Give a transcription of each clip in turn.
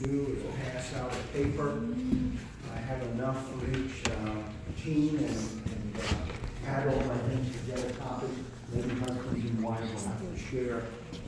do is pass out a paper. I have enough for each team, and Adol, I think, to get a copy. Maybe husbands and wives will have to share.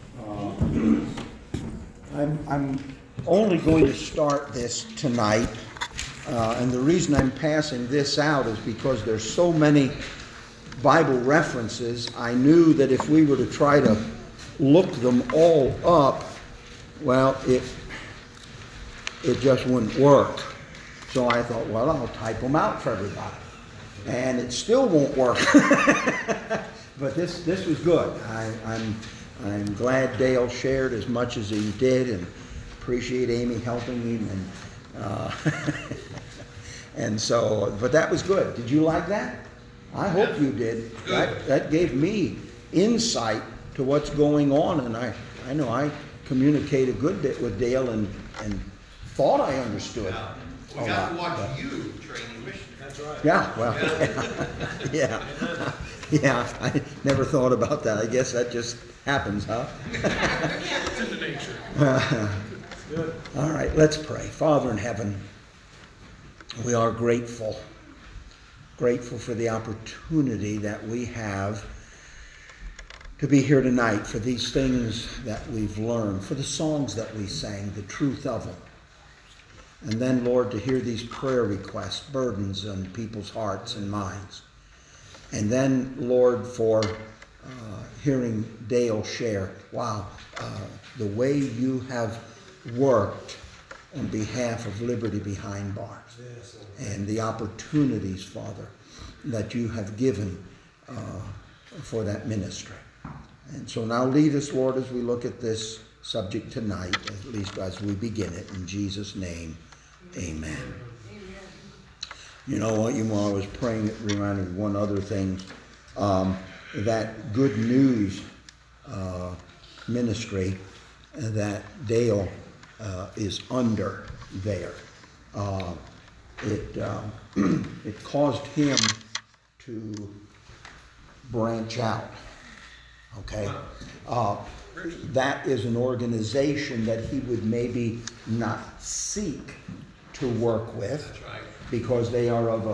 I'm only going to start this tonight, and the reason I'm passing this out is because there's so many Bible references. I knew that if we were to try to look them all up, well, it just wouldn't work. So I thought, well, I'll type them out for everybody. And it still won't work. But this was good. I'm glad Dale shared as much as he did, and appreciate Amy helping him. And and so, but that was good. Did you like that? I hope you did. That gave me insight to what's going on, and I know I communicated a good bit with Dale and thought I understood. Yeah. We got to watch you train your mission. That's right. Yeah, well, yeah. Yeah, I never thought about that. I guess that just happens, huh? It's in the nature. Good. All right, let's pray. Father in heaven, we are grateful for the opportunity that we have to be here tonight, for these things that we've learned, for the songs that we sang, the truth of them. And then, Lord, to hear these prayer requests, burdens on people's hearts and minds. And then, Lord, for hearing Dale share, wow, the way you have worked on behalf of Liberty Behind Bars. Yes, And the opportunities, Father, that you have given for that ministry. And so now lead us, Lord, as we look at this subject tonight, at least as we begin it. In Jesus' name, amen. You know what, while I was praying, it reminded me of one other thing. That Good News ministry that Dale is under there. It caused him to branch out. Okay? That is an organization that he would maybe not seek to work with. That's right. Because they are of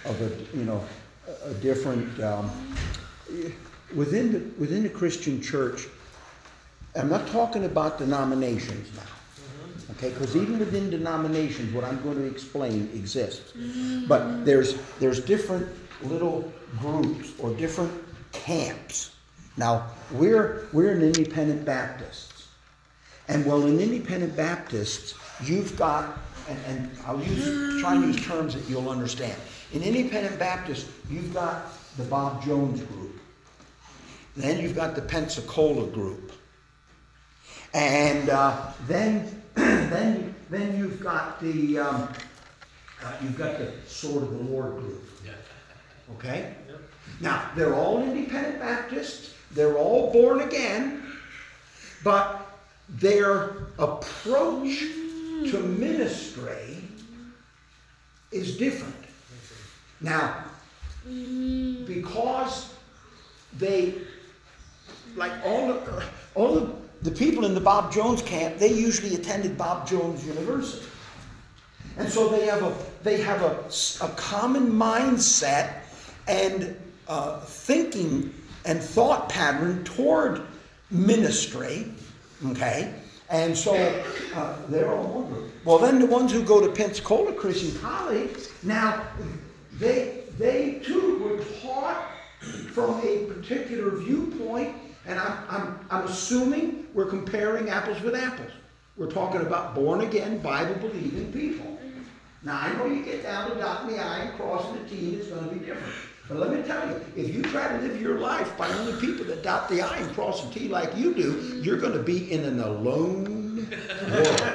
a different within the Christian church. I'm not talking about denominations now, okay? Because even within denominations, what I'm going to explain exists. But there's different little groups or different camps. Now we're an Independent Baptists, and well, in Independent Baptists, you've got. And I'll try and use terms that you'll understand. In Independent Baptist, you've got the Bob Jones group. Then you've got the Pensacola group. And then you've got the Sword of the Lord group. Yeah. Okay? Yep. Now, they're all Independent Baptists. They're all born again. But their approach to ministry is different. Now, because they, like all of the people in the Bob Jones camp, they usually attended Bob Jones University. And so they have a common mindset and thinking and thought pattern toward ministry, okay? And so they're all one group. Well, then the ones who go to Pensacola Christian College, now they too were taught from a particular viewpoint, and I'm assuming we're comparing apples with apples. We're talking about born again, Bible believing people. Now I know you get down to dotting the I and crossing the T, and it's going to be different. But let me tell you, if you try to live your life by only people that dot the I and cross the T like you do, you're going to be in an alone world.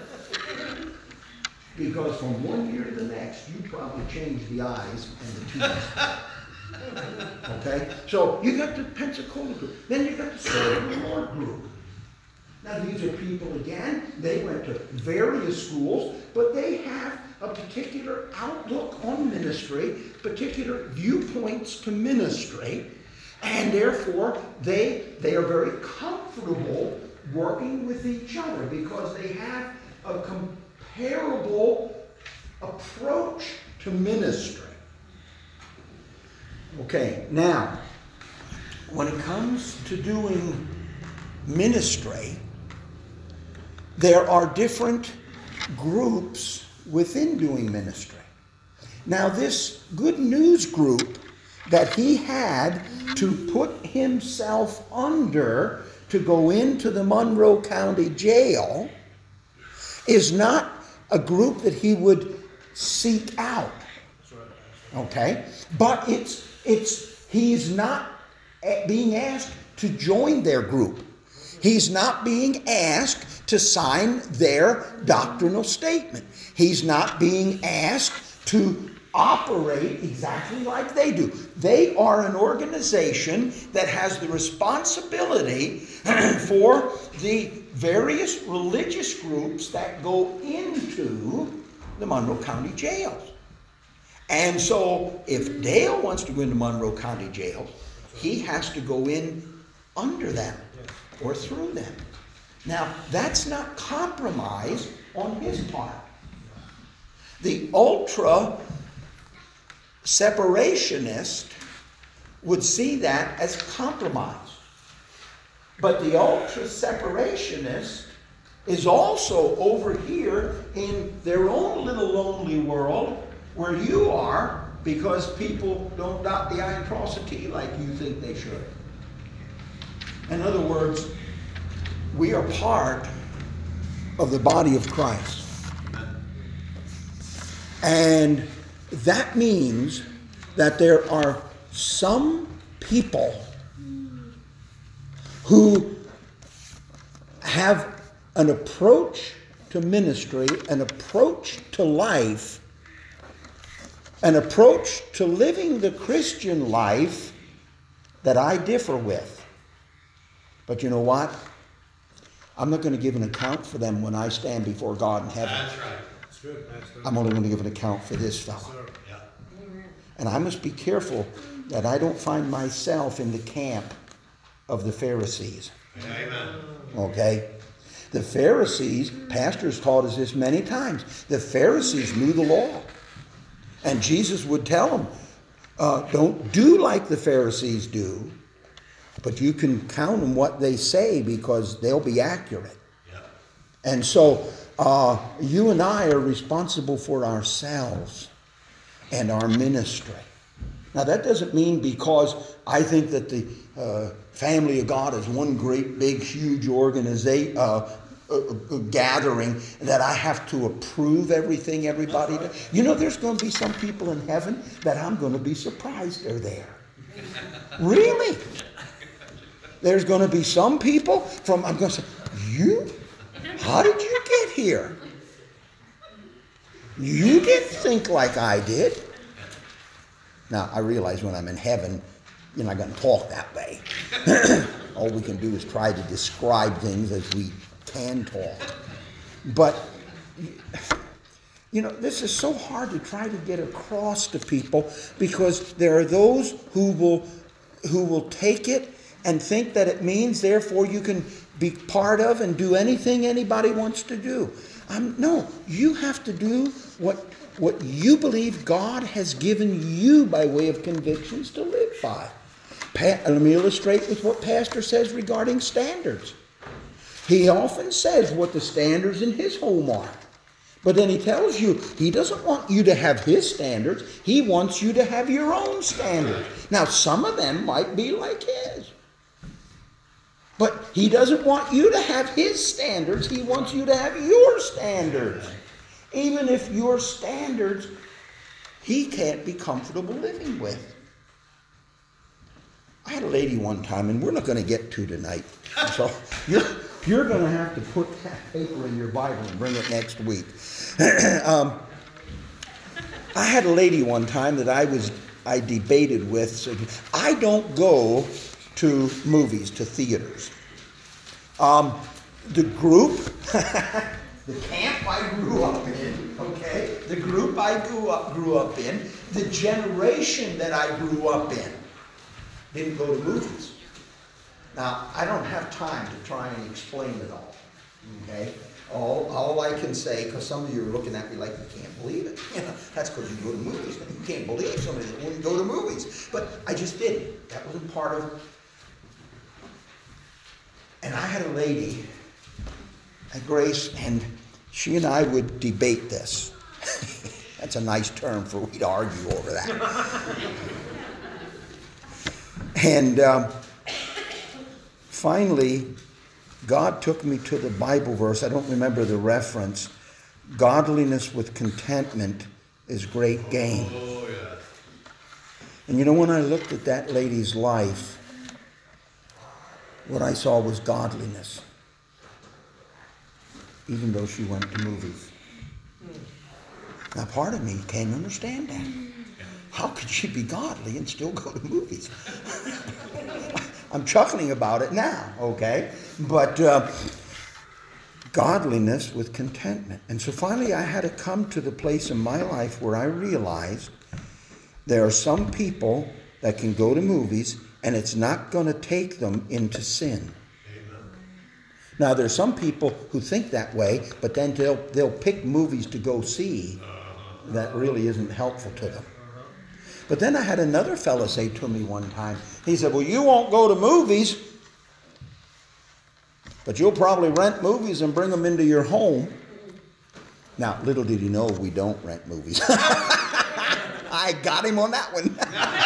Because from one year to the next, you probably change the I's and the T's. Okay? So you got the Pensacola group. Then you got the Sword of the Lord group. Now these are people, again, they went to various schools, but they have a particular outlook on ministry, particular viewpoints to ministry, and therefore they are very comfortable working with each other because they have a comparable approach to ministry. Okay, now, when it comes to doing ministry, there are different groups within doing ministry. Now, this Good News group that he had to put himself under to go into the Monroe County Jail is not a group that he would seek out. Okay? But he's not being asked to join their group. He's not being asked to sign their doctrinal statement. He's not being asked to operate exactly like they do. They are an organization that has the responsibility for the various religious groups that go into the Monroe County jails. And so if Dale wants to go into Monroe County jail, he has to go in under them or through them. Now, that's not compromise on his part. The ultra separationist would see that as compromise. But the ultra separationist is also over here in their own little lonely world where you are, because people don't dot the I and cross the T like you think they should. In other words, we are part of the body of Christ. And that means that there are some people who have an approach to ministry, an approach to life, an approach to living the Christian life that I differ with. But you know what? I'm not going to give an account for them when I stand before God in heaven. That's right. That's good. I'm only going to give an account for this fellow. Yeah. And I must be careful that I don't find myself in the camp of the Pharisees. Amen. Okay? The Pharisees, pastors taught us this many times, the Pharisees knew the law. And Jesus would tell them, don't do like the Pharisees do, but you can count on what they say because they'll be accurate. Yeah. And so you and I are responsible for ourselves and our ministry. Now that doesn't mean because I think that the family of God is one great big huge organization, gathering, that I have to approve everything everybody does. You know, there's going to be some people in heaven that I'm going to be surprised they're there. Really? There's going to be some people I'm going to say, you? How did you get here? You didn't think like I did. Now, I realize when I'm in heaven, you're not going to talk that way. All we can do is try to describe things as we can talk. But, you know, this is so hard to try to get across to people because there are those who will take it and think that it means therefore you can be part of and do anything anybody wants to do. No, you have to do what you believe God has given you by way of convictions to live by. Let me illustrate with what Pastor says regarding standards. He often says what the standards in his home are. But then he tells you he doesn't want you to have his standards. He wants you to have your own standards. Now, some of them might be like his. But he doesn't want you to have his standards. He wants you to have your standards. Even if your standards he can't be comfortable living with. I had a lady one time, and we're not going to get to tonight. So you're going to have to put that paper in your Bible and bring it next week. I had a lady one time that I debated with. Said, I don't go to movies, to theaters. The group, the camp I grew up in, okay, the group I grew up in, the generation that I grew up in, didn't go to movies. Now, I don't have time to try and explain it all, okay? All I can say, because some of you are looking at me like you can't believe it. That's because you go to movies. You can't believe somebody that wouldn't go to movies. But I just didn't. That wasn't part of. And I had a lady at Grace, and she and I would debate this. That's a nice term for we to argue over that. And finally, God took me to the Bible verse. I don't remember the reference. Godliness with contentment is great gain. Oh, yeah. And you know, when I looked at that lady's life, what I saw was godliness. Even though she went to movies. Now, part of me can't understand that. How could she be godly and still go to movies? I'm chuckling about it now, okay? But godliness with contentment. And so finally I had to come to the place in my life where I realized there are some people that can go to movies and it's not going to take them into sin. Amen. Now there's some people who think that way, but then they'll pick movies to go see that really isn't helpful to them. But then I had another fella say to me one time, he said, well, you won't go to movies, but you'll probably rent movies and bring them into your home. Now, little did he know we don't rent movies. I got him on that one.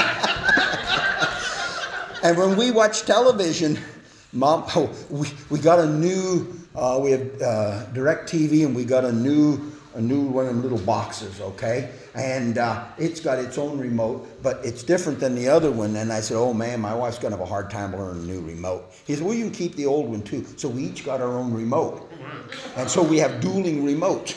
And when we watch television, Mom, we got a new, we have DirecTV, and we got a new one of them little boxes, okay? And it's got its own remote, but it's different than the other one. And I said, oh man, my wife's going to have a hard time learning a new remote. He said, well, you can keep the old one too. So we each got our own remote. And so we have dueling remotes.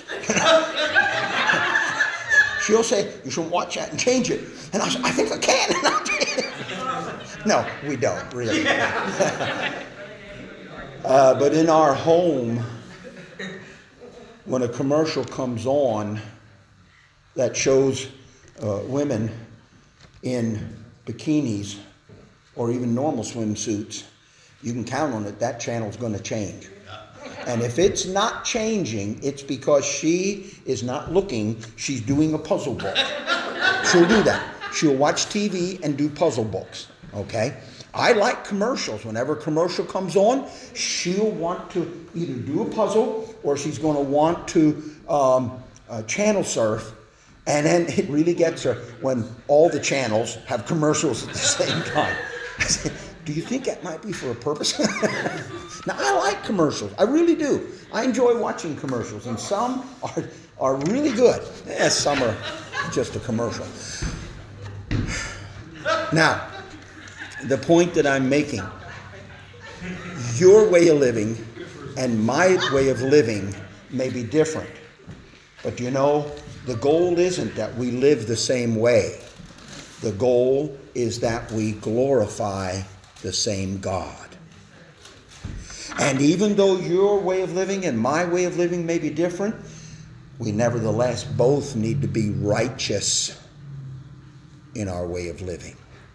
She'll say, you should watch that and change it. And I said, I think I can. No, we don't, really. But in our home, when a commercial comes on that shows women in bikinis or even normal swimsuits, you can count on it, that channel's going to change. And if it's not changing, it's because she is not looking, she's doing a puzzle book. She'll do that. She'll watch TV and do puzzle books, okay? I like commercials. Whenever a commercial comes on, she'll want to either do a puzzle or she's going to want to channel surf. And then it really gets her when all the channels have commercials at the same time. I said, do you think that might be for a purpose? Now, I like commercials. I really do. I enjoy watching commercials. And some are really good. Some are just a commercial. Now, the point that I'm making, your way of living and my way of living may be different. But you know, the goal isn't that we live the same way. The goal is that we glorify the same God. And even though your way of living and my way of living may be different, we nevertheless both need to be righteous in our way of living.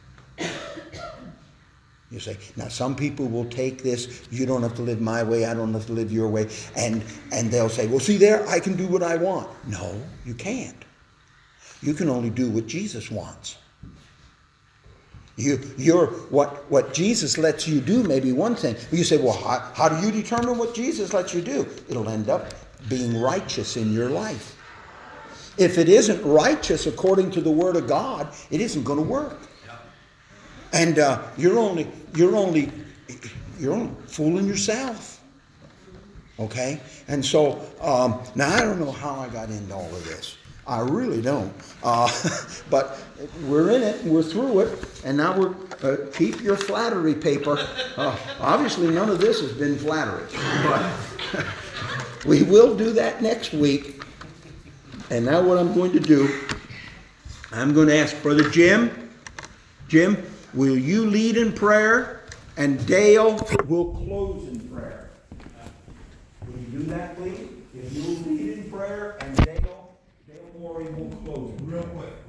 You say, now some people will take this, you don't have to live my way, I don't have to live your way, and they'll say, well, see there, I can do what I want. No, you can't. You can only do what Jesus wants. What Jesus lets you do may be one thing. You say, well, how do you determine what Jesus lets you do? It'll end up being righteous in your life. If it isn't righteous according to the Word of God, it isn't going to work. And you're only fooling yourself. Okay? And so, now I don't know how I got into all of this. I really don't. But we're in it, we're through it, and now we're, keep your flattery paper. Obviously none of this has been flattery. But we will do that next week. And now what I'm going to do, I'm going to ask Brother Jim, will you lead in prayer? And Dale will close in prayer. Will you do that, please? If you'll lead in prayer and Dale Morey will close. Real quick.